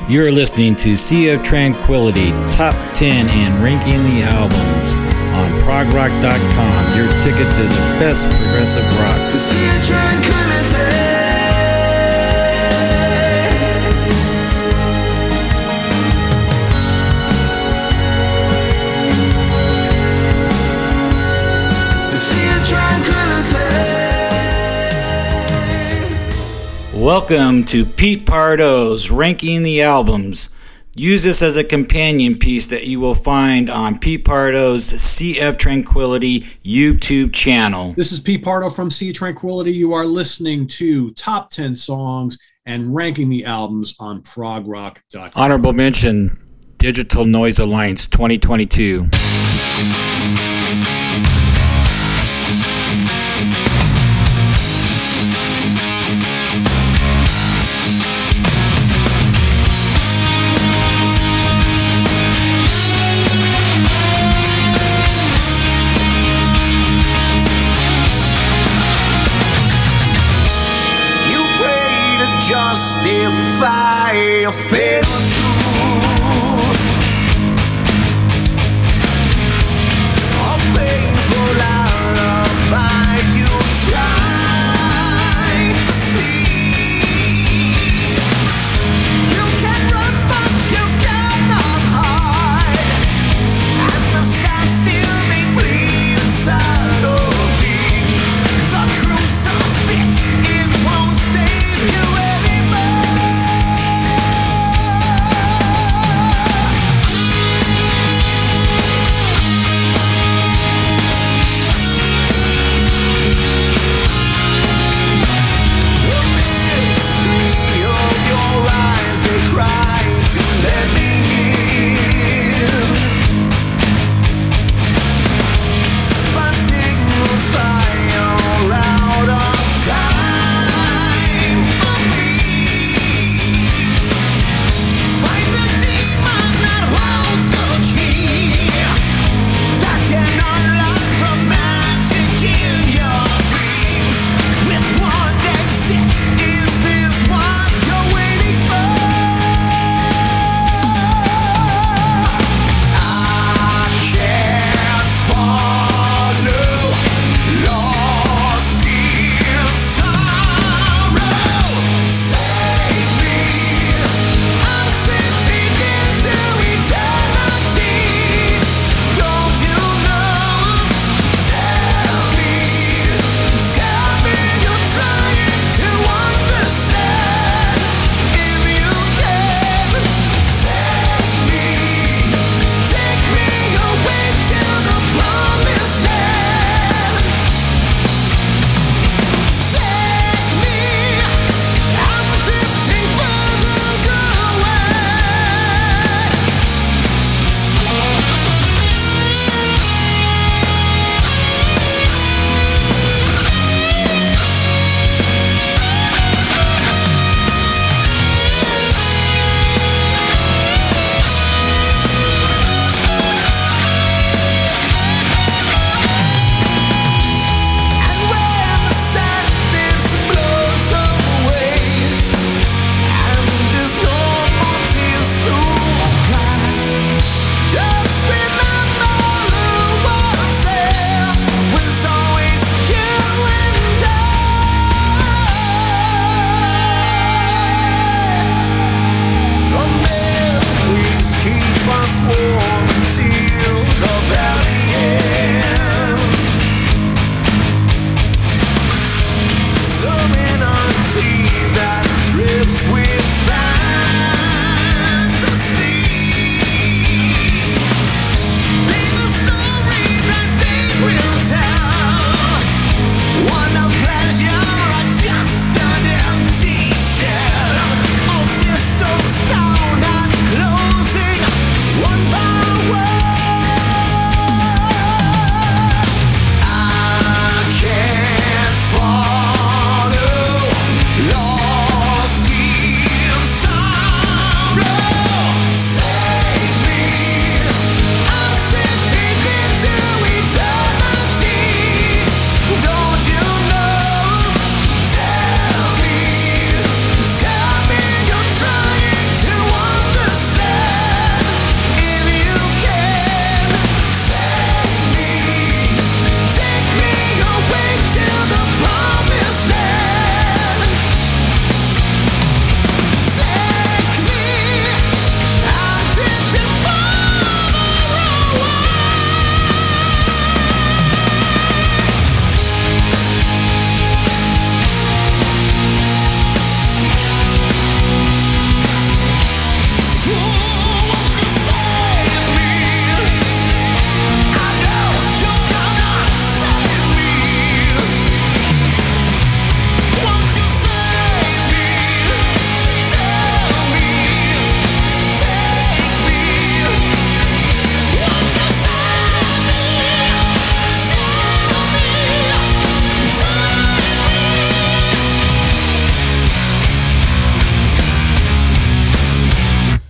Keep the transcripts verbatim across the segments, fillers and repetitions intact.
You're listening to Sea of Tranquility Top ten and Ranking the Albums on prog rock dot com, your ticket to the best progressive rock. The Sea of Tranquility. Welcome to Pete Pardo's Ranking the Albums. Use this as a companion piece that you will find on Pete Pardo's Sea of Tranquility YouTube channel. This is Pete Pardo from Sea of Tranquility. You are listening to Top ten Songs and Ranking the Albums on prog rock dot com. Honorable mention, Digital Noise Alliance twenty twenty-two. Justify your fatal truth, a painful alibi you try to see. You can run but you cannot hide, and the sky still may bleed inside of me. The crucifix, it won't save you anymore.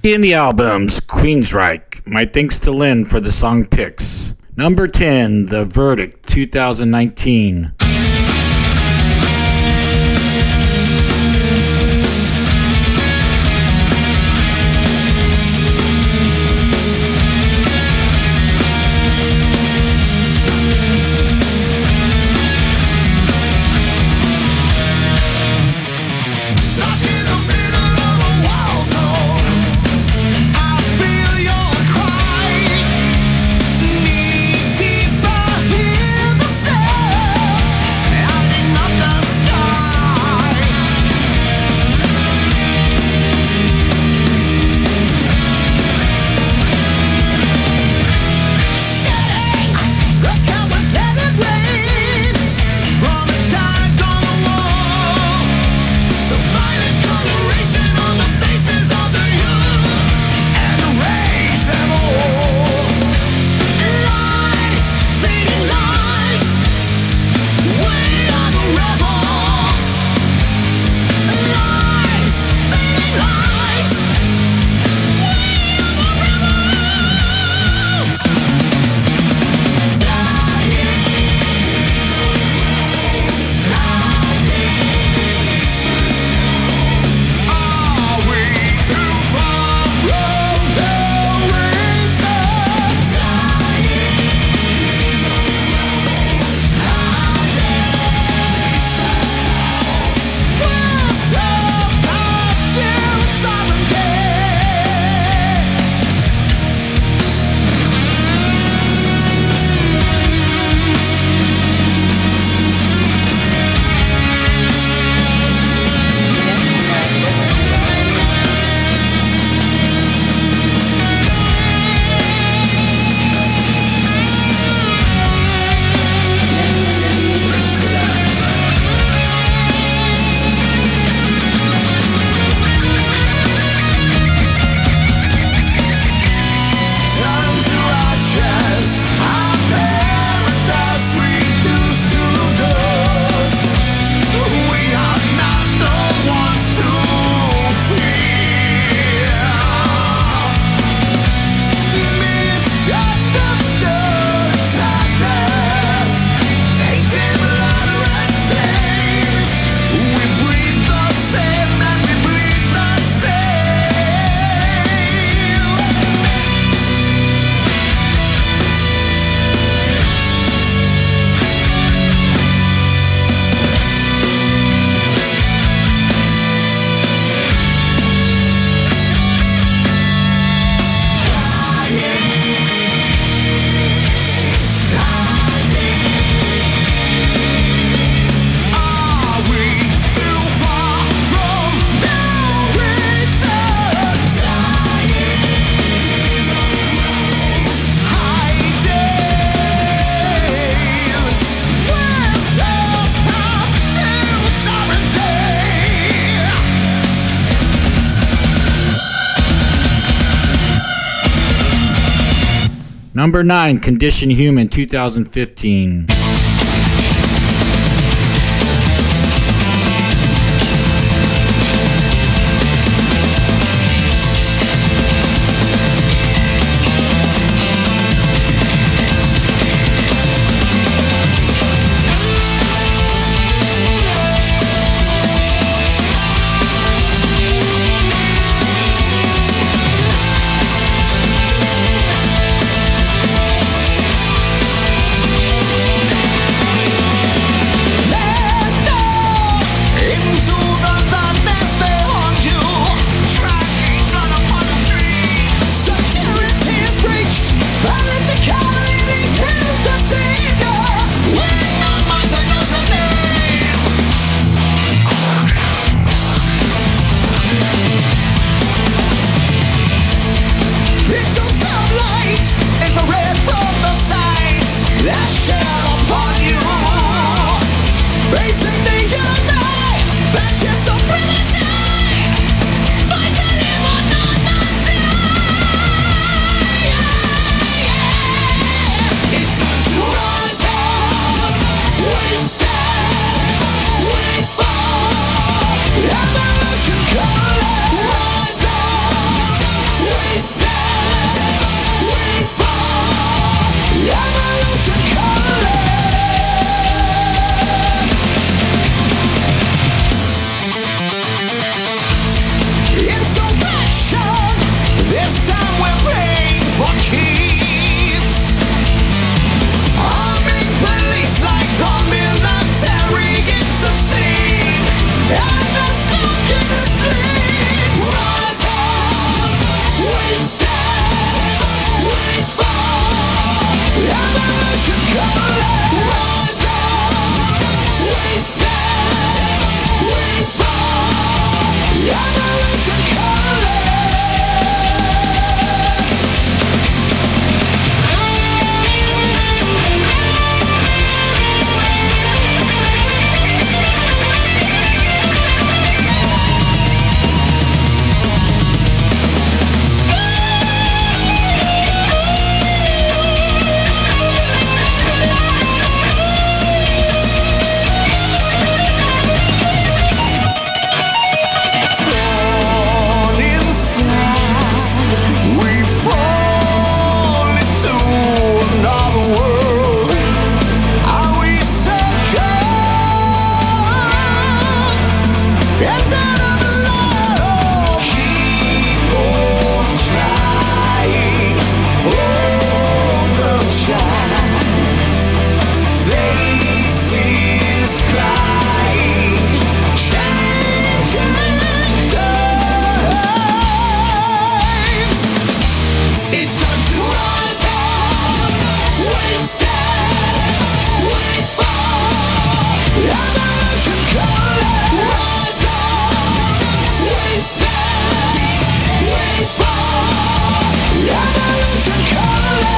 In the albums, Queensryche. My thanks to Lynn for the song picks. Number ten, The Verdict, two thousand nineteen. Number nine, Condition Human, two thousand fifteen. Thank and out of love. Keep on trying, hold the child. Faces crying, changing times. It's time to rise up, wasted, wait for evolution calling. Rise up, wasted, wait for evolution calling.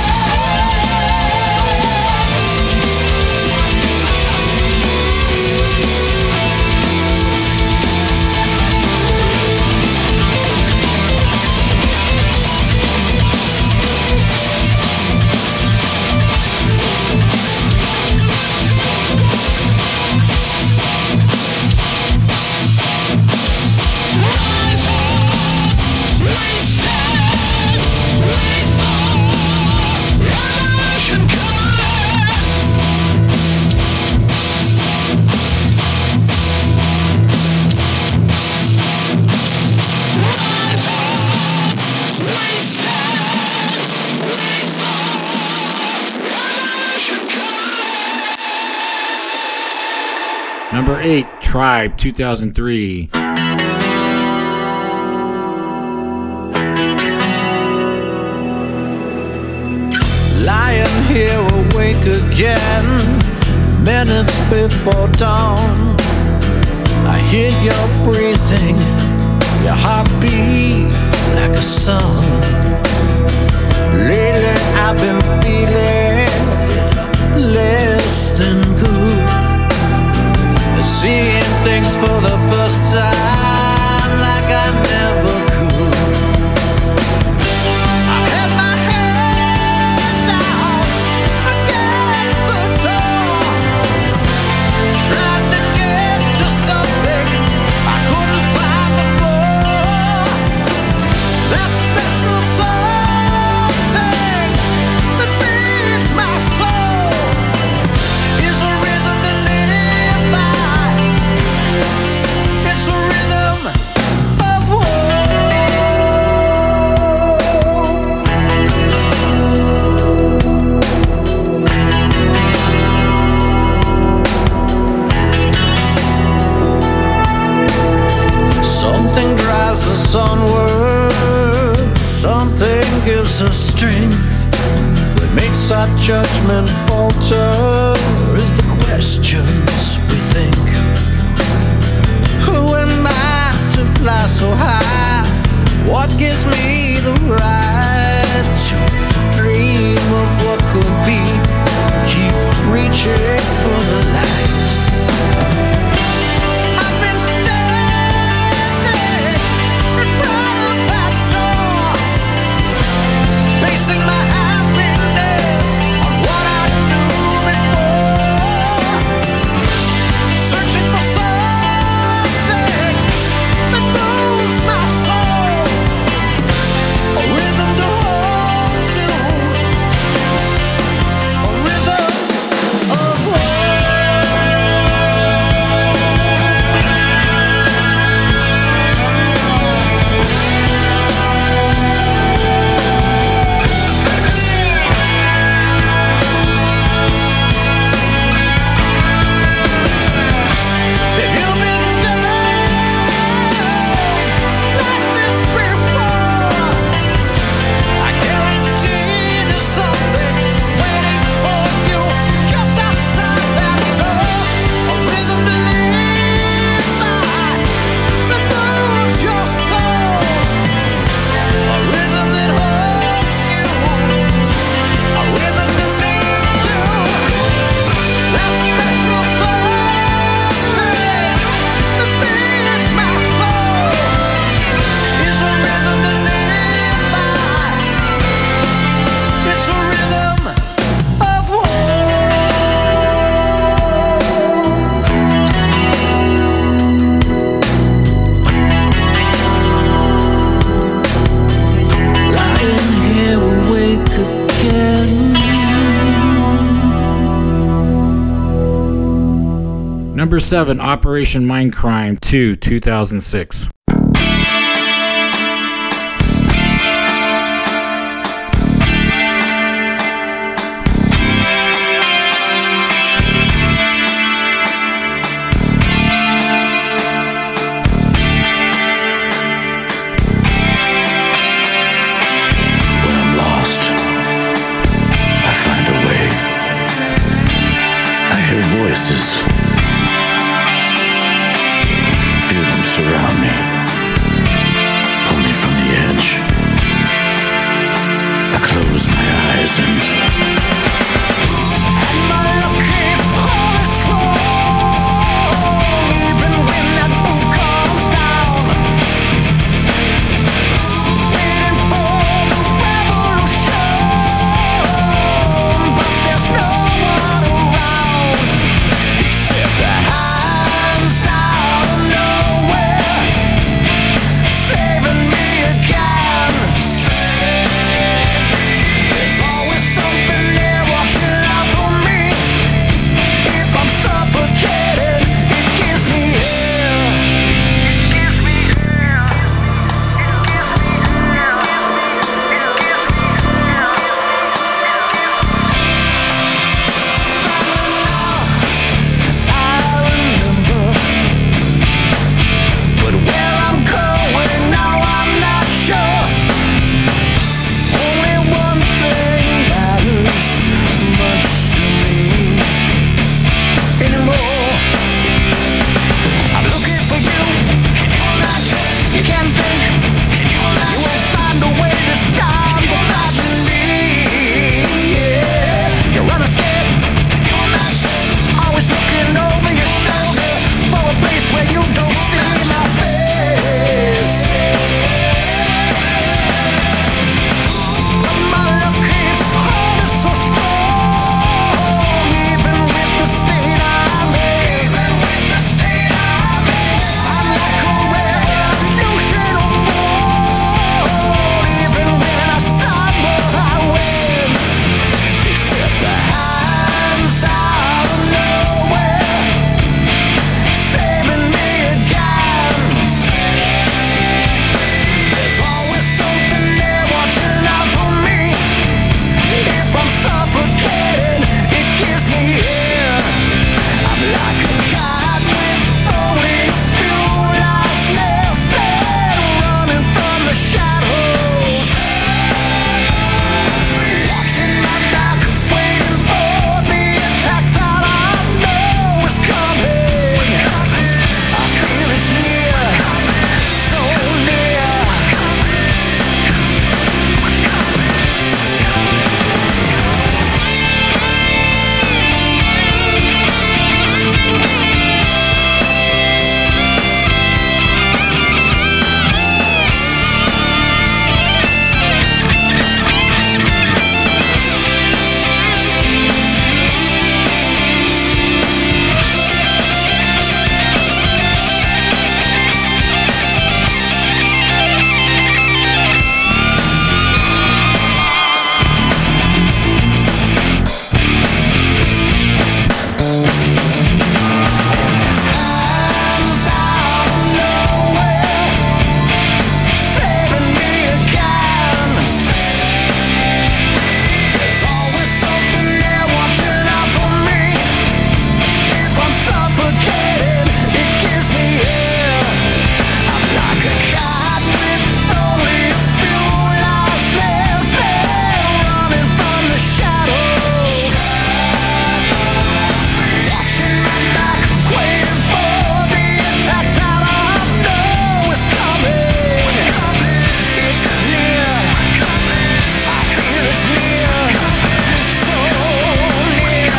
Rise up, wasted, wait for evolution calling. Rise up, wasted, wait for evolution calling. Number eight, Tribe, two thousand three. Lying here awake again, minutes before dawn. I hear your breathing, your heartbeat like a song. Lately I've been feeling less than good, and seeing things for the first time like I never could. I've had my hands out against the door, trying to get to something I couldn't find before. That special something that feeds my soul is a rhythm to live by. It's a rhythm of hope. Something drives us onward, something gives us strength. What makes our judgment falter is the questions we think. Who am I to fly so high? What gives me the right to dream of what could be? Keep reaching for the light. I've been standing in front of that door, basing my happiness on what I knew before, searching for something that moves my soul, a rhythm to hold to, a rhythm of hope. Number seven, Operation Mindcrime two, two thousand six. Surround me, pull me from the edge. I close my eyes and am I looking for the strong, even when that boot comes down? Waiting for the revolution, but there's no one around except the hands out of nowhere. Saving me again. There's always something there watching out for me. If I'm suffocating, it gives me air. I remember, but where I'm going now, I'm not sure. Only one thing matters much to me anymore. I'm looking for you. Can you imagine? You can't think. Can you imagine? You won't find a way this time to imagine me. Yeah, you're unescaped. Can you imagine? Always looking over your shoulder for a place where you don't see my face. Am I looking for this so strong, even with the state I'm in? Even with the state I'm in, I'm like a revolution born. Even when I stumble, I win. Except the hands out of nowhere, saving me again. There's always something there watching out for me. If I'm suffocating, it gives me air. I'm like a cat with only a few lives left and running from the shadows. Watching my back, waiting for the attack that I know is coming. I feel it's near, so near. Hands out of nowhere, saving me again. There's always something there watching out for me. If I'm suffocating, it gives me air. I'm like a cat with only a few lives left and running from the shadows. Watching my back, waiting for the attack that I know is coming. It's near, I feel it's near, so near.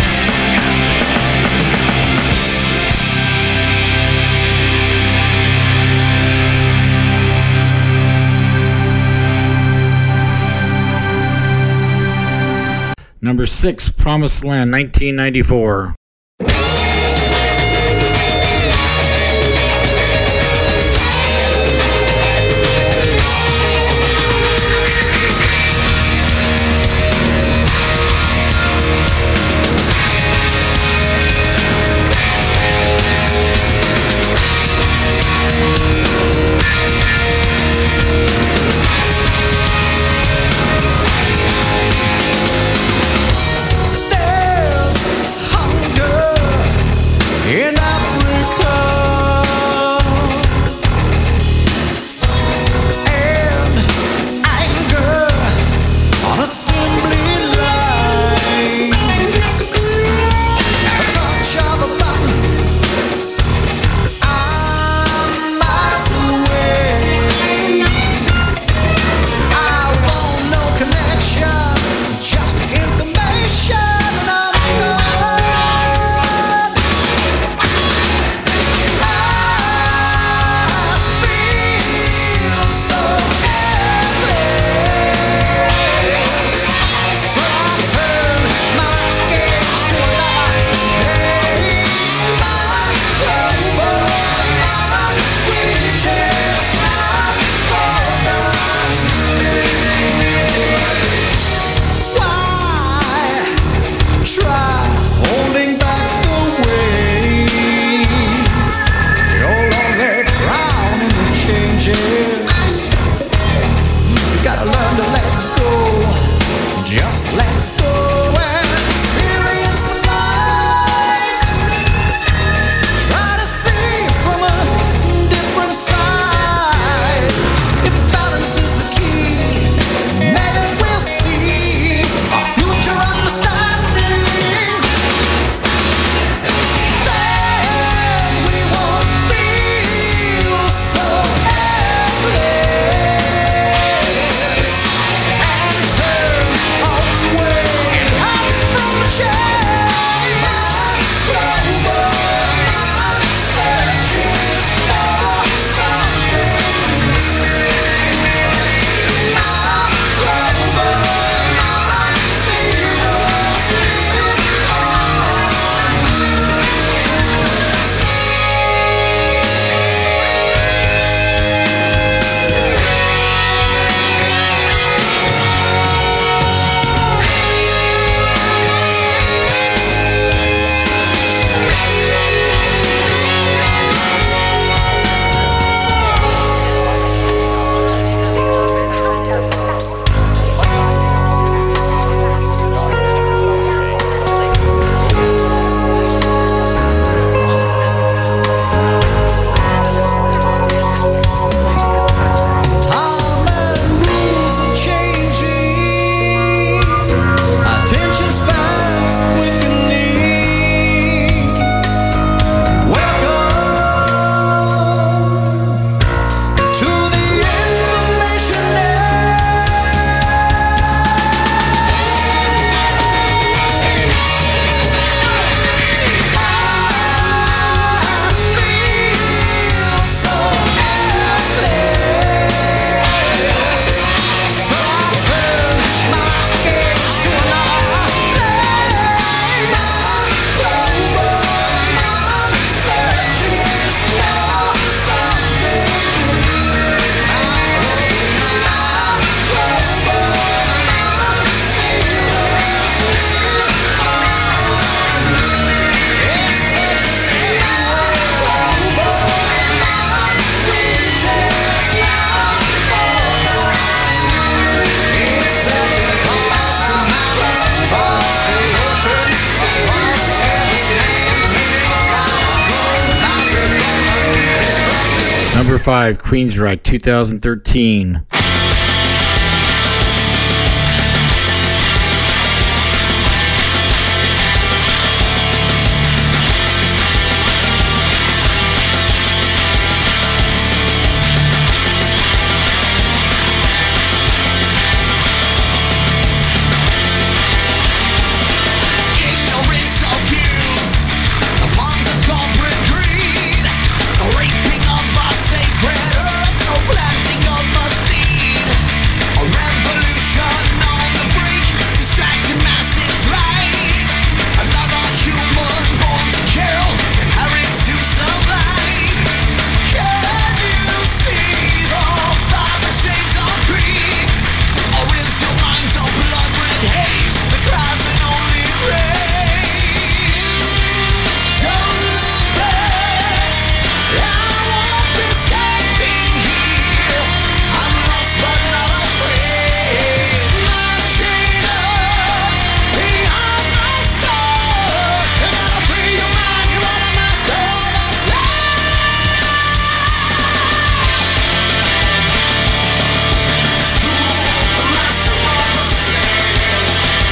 Number six, Promised Land, nineteen ninety-four. Number five, Queensryche, two thousand thirteen. Ignorance of youth, the bonds of corporate greed, the raping of our sacred earth, no planting of a seed, a revolution on the brink, distracted masses ride, another human born to kill, inherent to survive. Can you see the five shades of greed, or is your mind a blood-red haze that cries and only prays? Don't look back, I won't be standing here. I'm lost but not afraid. Marching up beyond the sun. You gotta free your mind, you are the master of the slide. The master of the slave.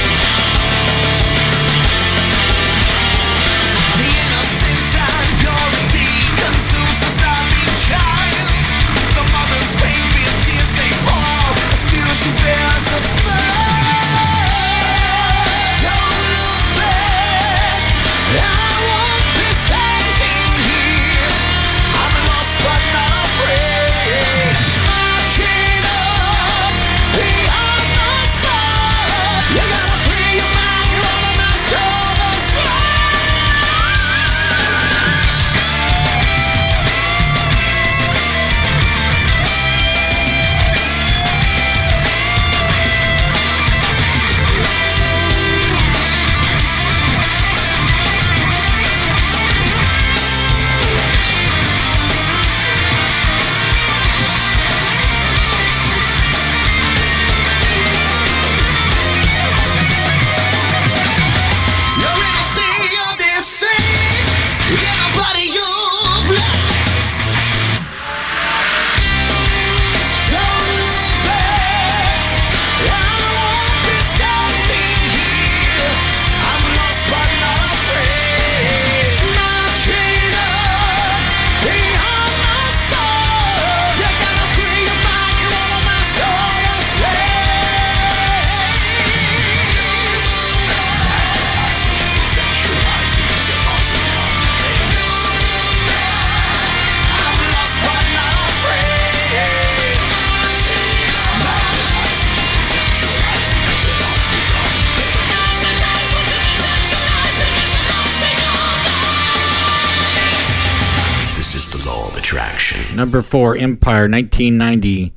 The innocence and purity consumes the starving child. The mother's pain filled tears they fall, still she bears the smile. Don't look back, I won't be standing here. I'm lost but not afraid. Marching up beyond the sun. You gotta free your mind, you are the master of the slide. You're in a sea of deceit, in a body of lies. Don't look back, I won't be standing here. I'm lost but not afraid. Marching up beyond the sun. You gotta free your mind, you are the master of the slave. I'm lost but not afraid. This is the law of attraction. Number four, Empire, nineteen ninety.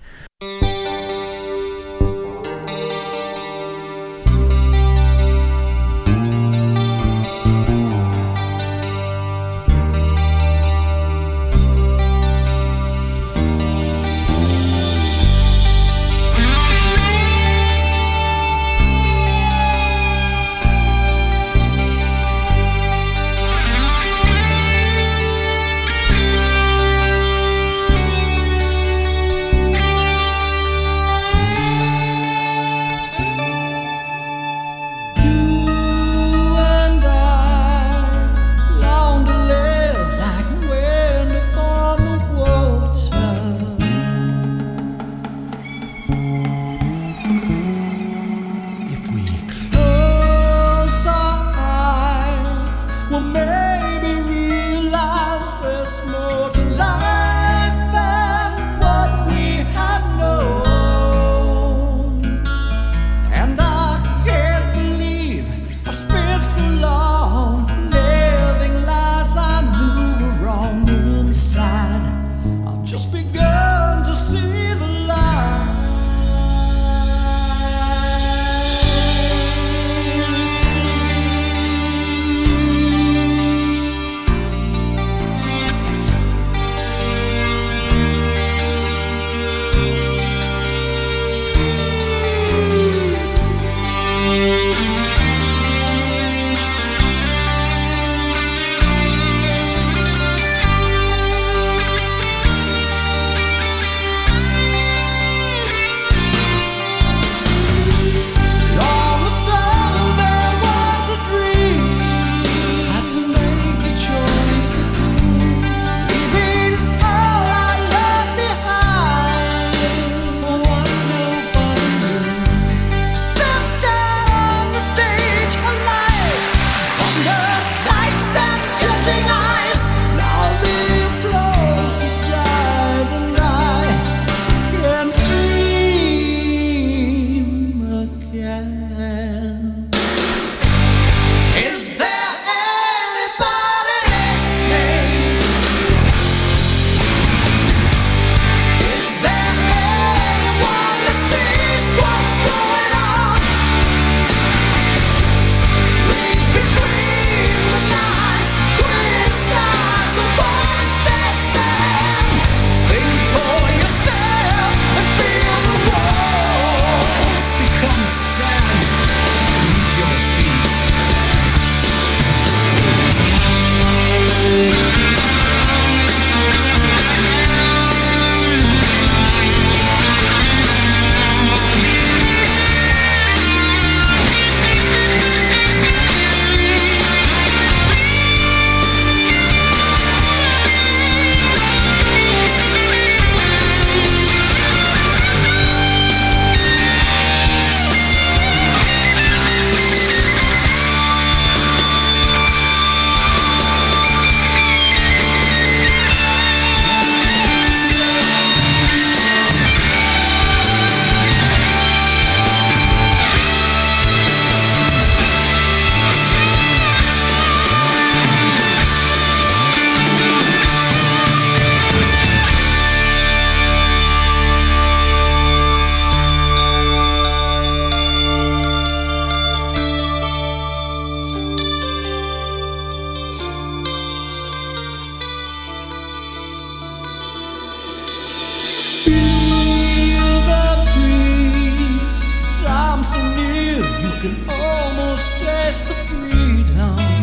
can almost taste the freedom.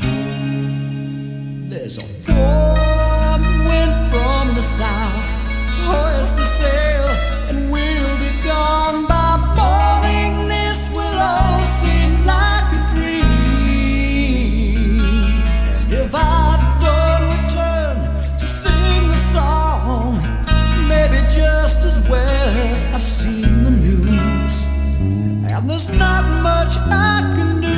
There's a warm wind from the south, hoist the sail and we'll be gone by morning. This will all seem like a dream, and if I don't return to sing the song, maybe just as well I've seen the news, and there's not much I can do.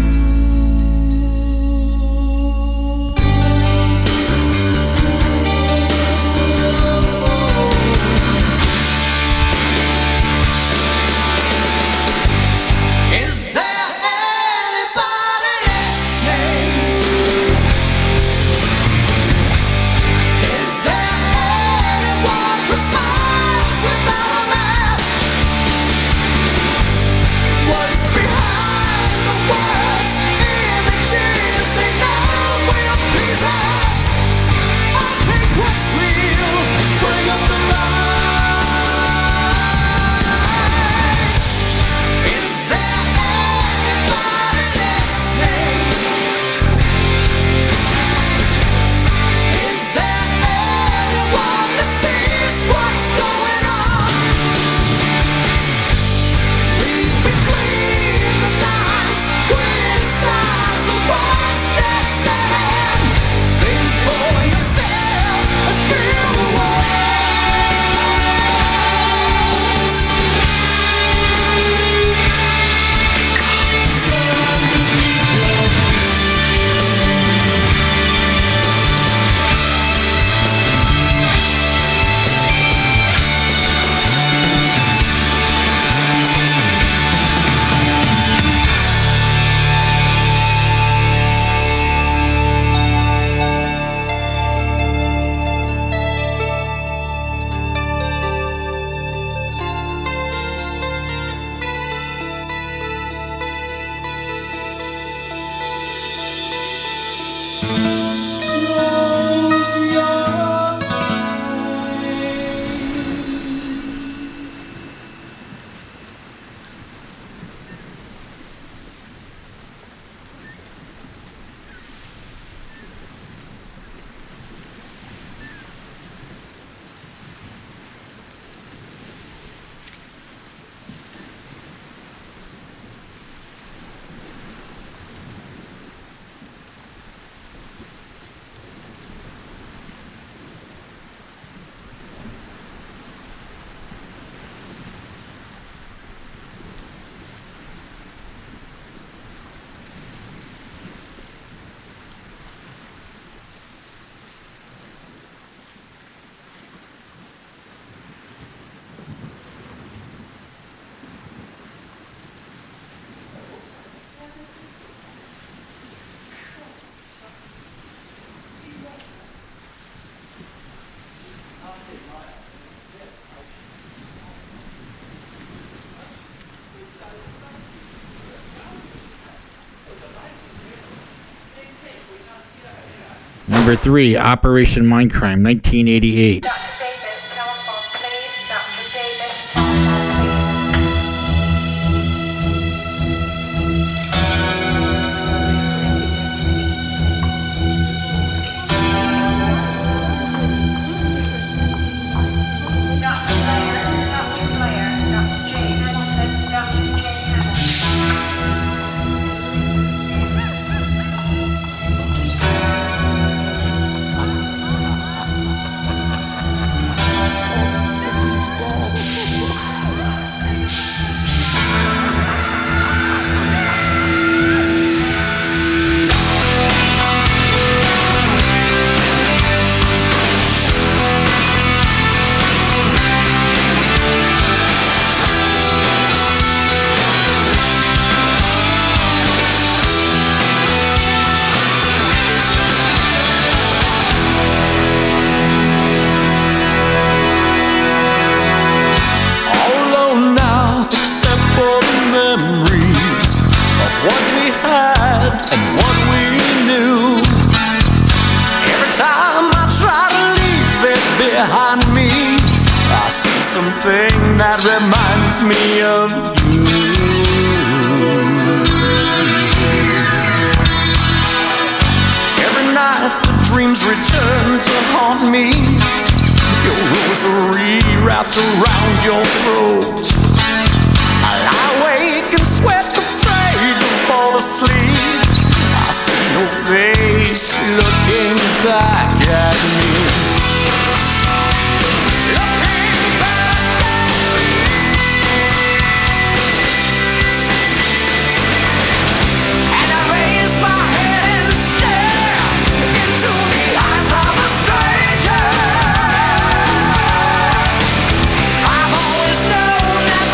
Number three, Operation Mindcrime, nineteen eighty-eight. Doctor Davis, telephone please. Doctor Davis. Doctor Blair, Doctor Blair, Doctor J. Hamilton, Doctor J. behind me, I see something that reminds me of you. wrapped around your throat. I lie awake and sweat, afraid to fall asleep. I see your face looking back at me. Looking back at me. And I raise my head and stare into the eyes of a stranger. I've always known that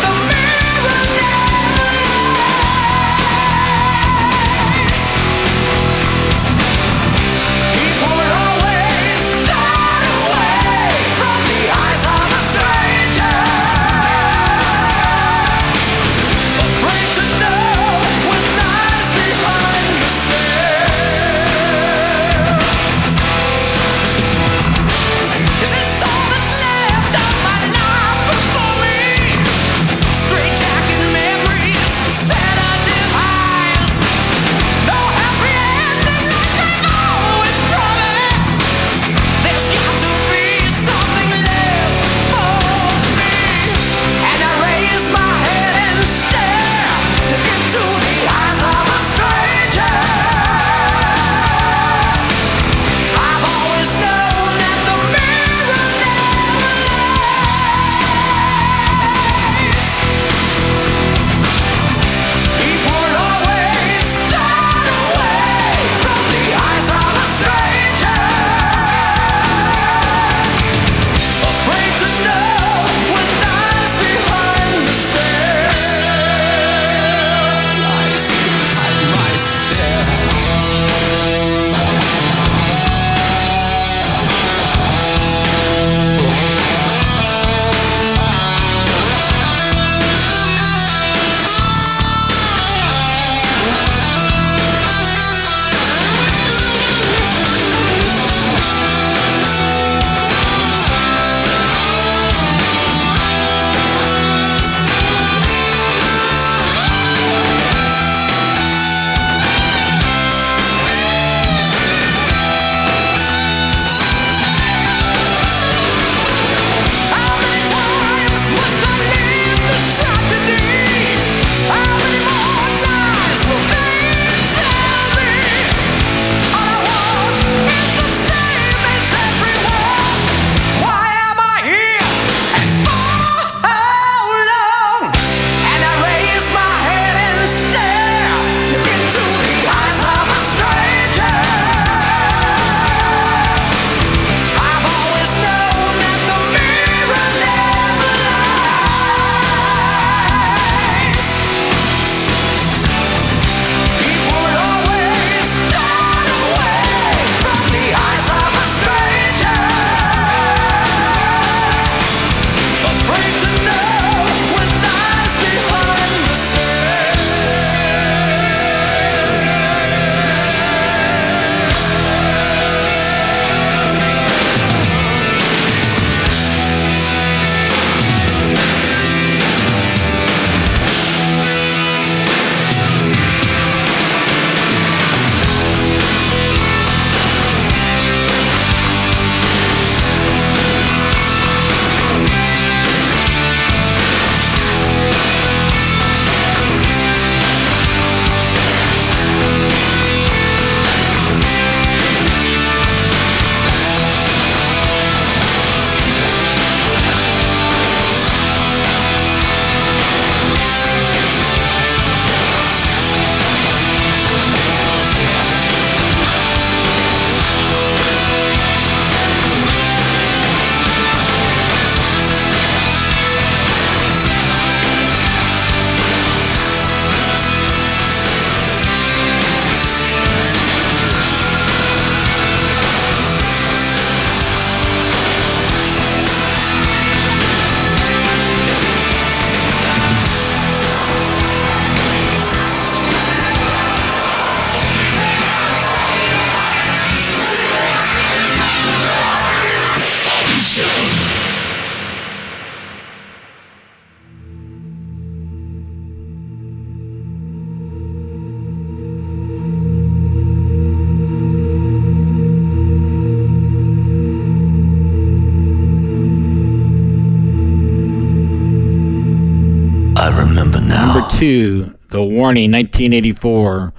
two, The Warning, nineteen eighty-four.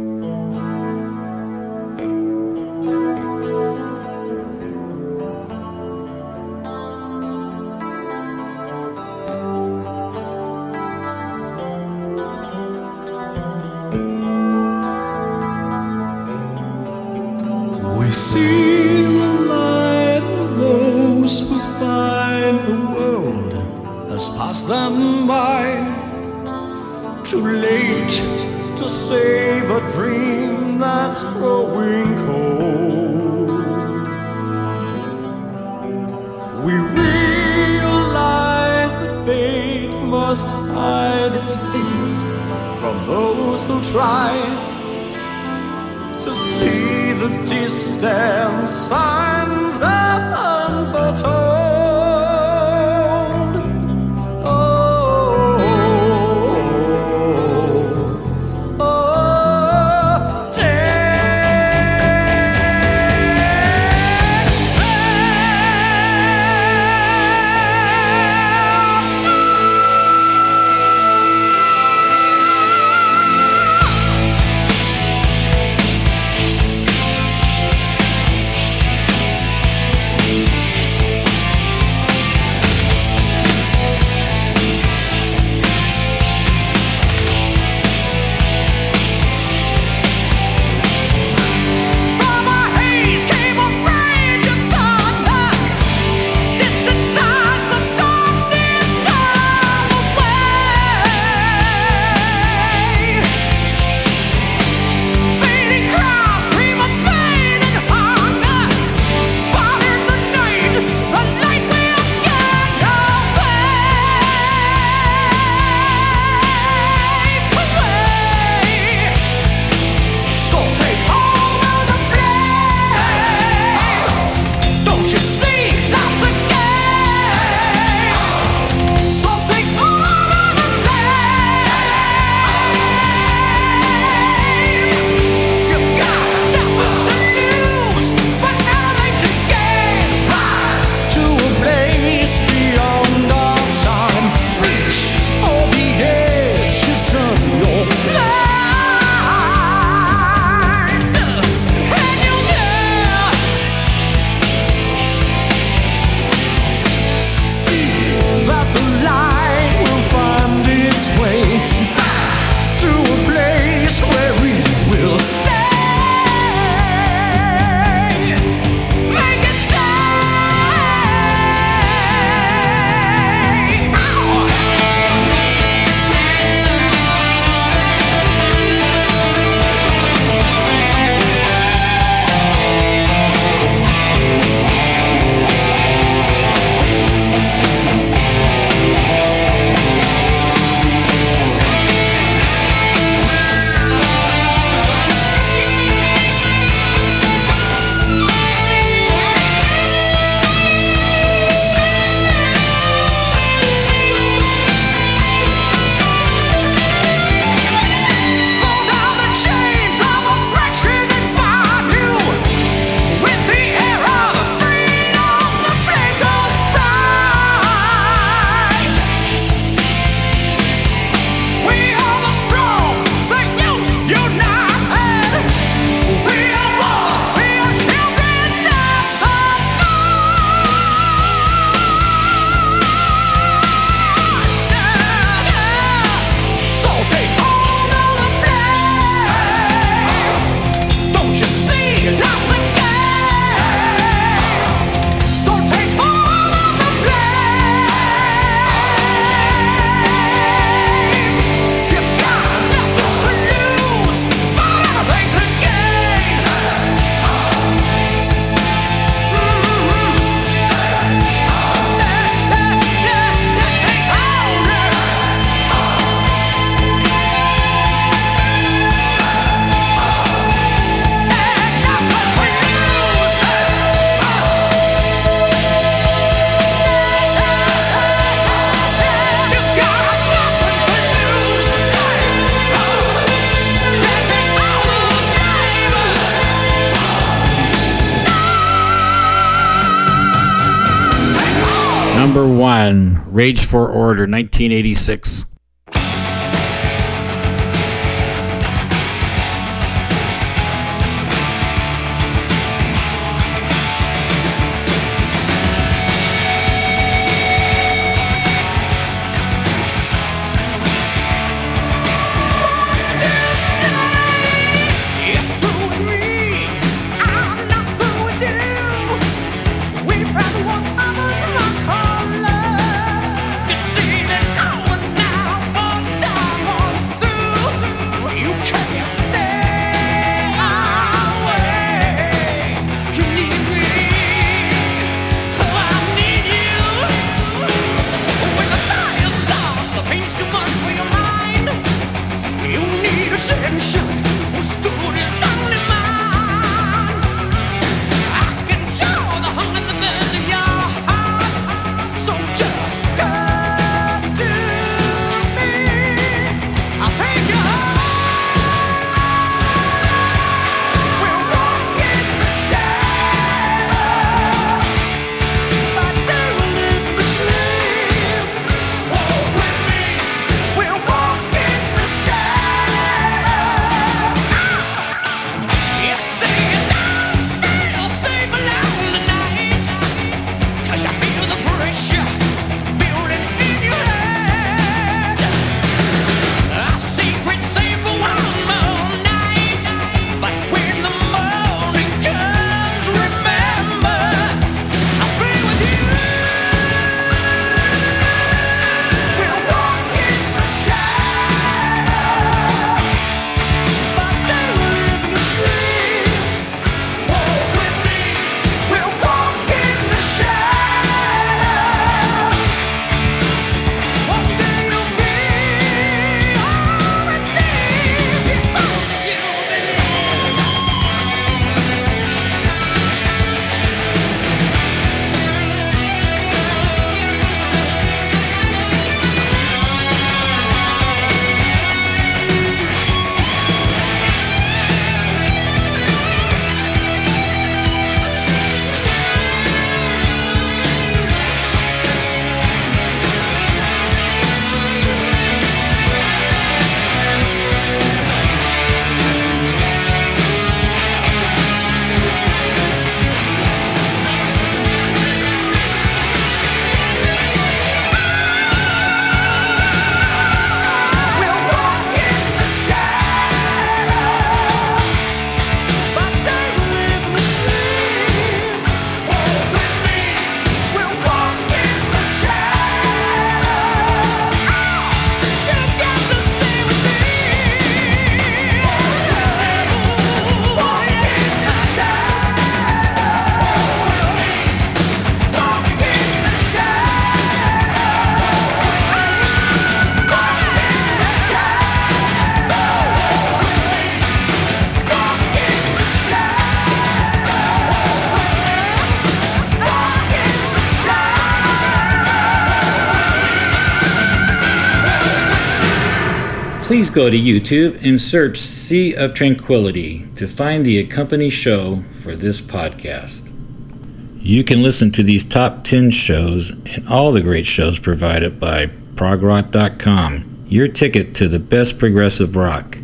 We see the light of those who find the world has passed them by. Too late to save a dream that's growing cold. We realize that fate must hide its face from those who try to see the distant signs of unforetold. Oh, oh, oh, Number one, Rage for Order, nineteen eighty-six. please go to YouTube and search Sea of Tranquility to find the accompanying show for this podcast. You can listen to these top ten shows and all the great shows provided by prog rock dot com, your ticket to the best progressive rock.